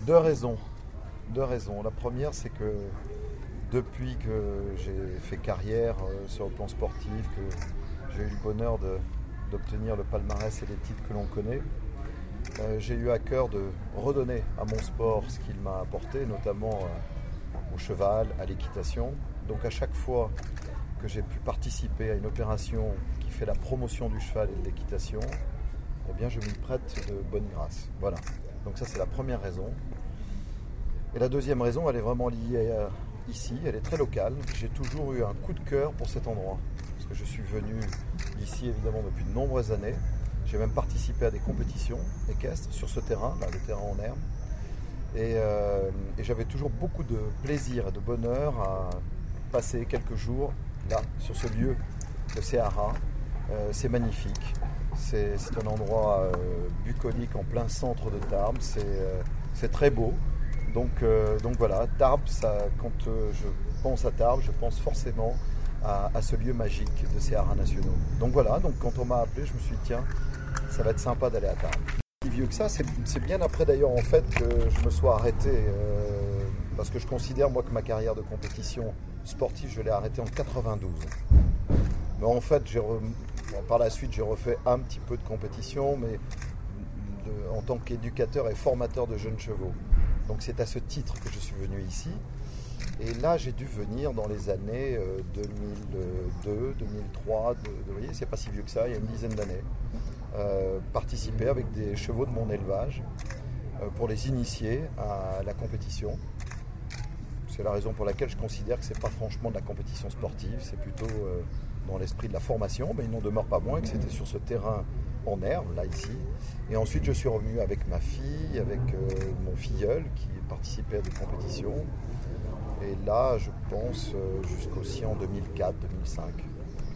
Deux raisons. Deux raisons. La première, c'est que depuis que j'ai fait carrière sur le plan sportif, que j'ai eu le bonheur d'obtenir le palmarès et les titres que l'on connaît, j'ai eu à cœur de redonner à mon sport ce qu'il m'a apporté, notamment au cheval, à l'équitation. Donc à chaque fois que j'ai pu participer à une opération qui fait la promotion du cheval et de l'équitation, eh bien je m'y prête de bonne grâce. Voilà. Donc ça c'est la première raison. Et la deuxième raison, elle est vraiment liée ici, elle est très locale. J'ai toujours eu un coup de cœur pour cet endroit. Parce que je suis venu ici évidemment depuis de nombreuses années. J'ai même participé à des compétitions équestres sur ce terrain, là, le terrain en herbe. Et j'avais toujours beaucoup de plaisir et de bonheur à passer quelques jours là, sur ce lieu de Céara. C'est magnifique. C'est un endroit bucolique en plein centre de Tarbes. C'est très beau. Donc voilà, Tarbes, quand je pense à Tarbes, je pense forcément à ce lieu magique de ces haras nationaux. Donc voilà, donc quand on m'a appelé, je me suis dit tiens, ça va être sympa d'aller à Tarbes. Si vieux que ça, c'est bien après d'ailleurs en fait que je me sois arrêté, parce que je considère moi que ma carrière de compétition sportive, je l'ai arrêtée en 92. Mais en fait, par la suite, j'ai refait un petit peu de compétition, mais en tant qu'éducateur et formateur de jeunes chevaux. Donc c'est à ce titre que je suis venu ici. Et là, j'ai dû venir dans les années 2002, 2003, vous voyez, c'est pas si vieux que ça, il y a une dizaine d'années, participer avec des chevaux de mon élevage pour les initier à la compétition. C'est la raison pour laquelle je considère que c'est pas franchement de la compétition sportive, c'est plutôt dans l'esprit de la formation, mais il n'en demeure pas moins que c'était sur ce terrain en herbe, là, ici. Et ensuite, je suis revenu avec ma fille, avec mon filleul qui participait à des compétitions. Et là, je pense jusqu'aussi en 2004-2005.